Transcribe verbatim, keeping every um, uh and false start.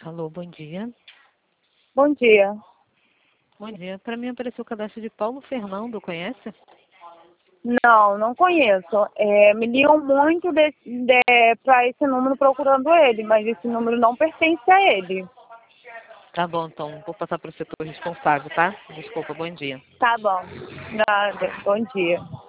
Alô, bom dia. Bom dia. Bom dia. Para mim apareceu o cadastro de Paulo Fernando, conhece? Não, não conheço. É, me ligam muito para esse número procurando ele, mas esse número não pertence a ele. Tá bom, então vou passar para o setor responsável, tá? Desculpa, bom dia. Tá bom. Nada. Bom dia.